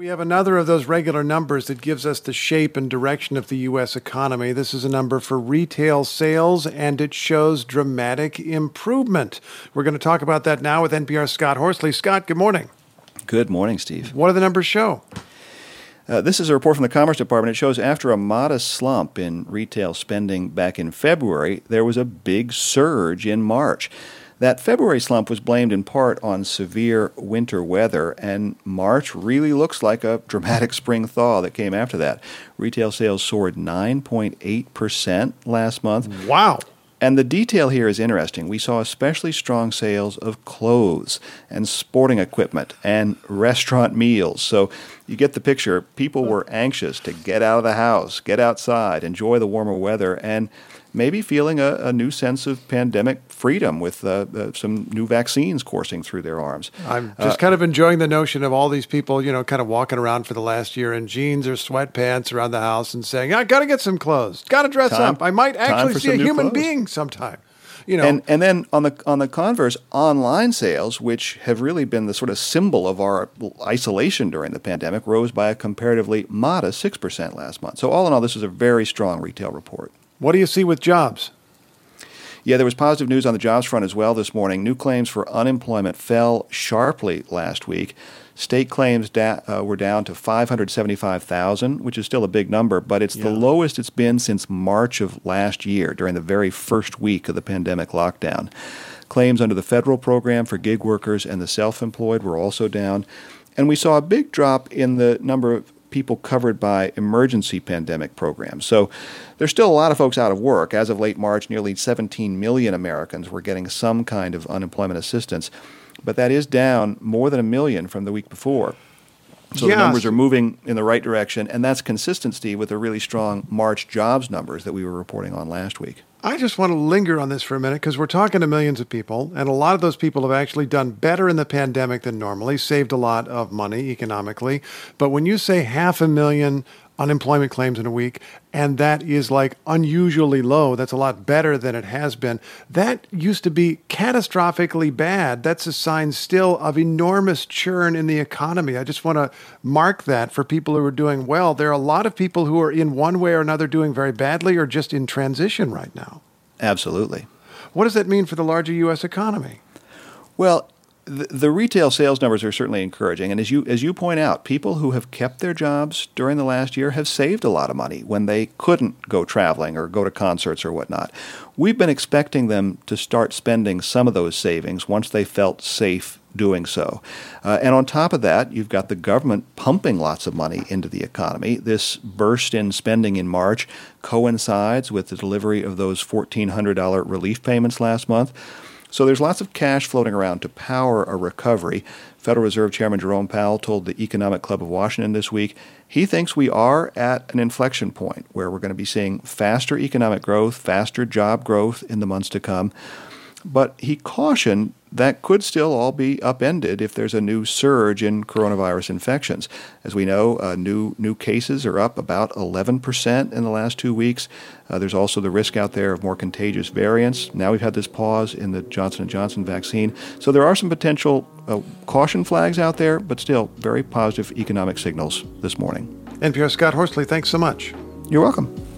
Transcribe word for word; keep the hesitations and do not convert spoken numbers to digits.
We have another of those regular numbers that gives us the shape and direction of the U S economy. This is a number for retail sales, and it shows dramatic improvement. We're going to talk about that now with N P R's Scott Horsley. Scott, good morning. Good morning, Steve. What do the numbers show? Uh, this is a report from the Commerce Department. It shows after a modest slump in retail spending back in February, there was a big surge in March. That February slump was blamed in part on severe winter weather, and March really looks like a dramatic spring thaw that came after that. Retail sales soared nine point eight percent last month. Wow. And the detail here is interesting. We saw especially strong sales of clothes and sporting equipment and restaurant meals. So you get the picture. People were anxious to get out of the house, get outside, enjoy the warmer weather, and maybe feeling a, a new sense of pandemic freedom with uh, uh, some new vaccines coursing through their arms. I'm just uh, kind of enjoying the notion of all these people, you know, kind of walking around for the last year in jeans or sweatpants around the house and saying, I got to get some clothes, got to dress time, up. I might actually see a human clothes. being sometime. You know. And and then on the on the converse, online sales, which have really been the sort of symbol of our isolation during the pandemic, rose by a comparatively modest six percent last month. So all in all, this is a very strong retail report. What do you see with jobs? Yeah, there was positive news on the jobs front as well this morning. New claims for unemployment fell sharply last week. State claims da- uh, were down to five hundred seventy-five thousand, which is still a big number, but it's yeah. the lowest it's been since March of last year, during the very first week of the pandemic lockdown. Claims under the federal program for gig workers and the self-employed were also down. And we saw a big drop in the number of people covered by emergency pandemic programs. So there's still a lot of folks out of work. As of late March, nearly seventeen million Americans were getting some kind of unemployment assistance, but that is down more than a million from the week before. So yes. The numbers are moving in the right direction, and that's consistent, Steve, with the really strong March jobs numbers that we were reporting on last week. I just want to linger on this for a minute because we're talking to millions of people, and a lot of those people have actually done better in the pandemic than normally, saved a lot of money economically. But when you say half a million unemployment claims in a week, and that is like unusually low, that's a lot better than it has been. That used to be catastrophically bad. That's a sign still of enormous churn in the economy. I just want to mark that for people who are doing well. There are a lot of people who are in one way or another doing very badly or just in transition right now. Absolutely. What does that mean for the larger U S economy? Well, The, the retail sales numbers are certainly encouraging. And as you as you point out, people who have kept their jobs during the last year have saved a lot of money when they couldn't go traveling or go to concerts or whatnot. We've been expecting them to start spending some of those savings once they felt safe doing so. Uh, and on top of that, you've got the government pumping lots of money into the economy. This burst in spending in March coincides with the delivery of those fourteen hundred dollars relief payments last month. So there's lots of cash floating around to power a recovery. Federal Reserve Chairman Jerome Powell told the Economic Club of Washington this week he thinks we are at an inflection point where we're going to be seeing faster economic growth, faster job growth in the months to come. But he cautioned that could still all be upended if there's a new surge in coronavirus infections. As we know, uh, new new cases are up about eleven percent in the last two weeks. Uh, there's also the risk out there of more contagious variants. Now we've had this pause in the Johnson and Johnson vaccine. So there are some potential uh, caution flags out there, but still very positive economic signals this morning. N P R's Scott Horsley, thanks so much. You're welcome.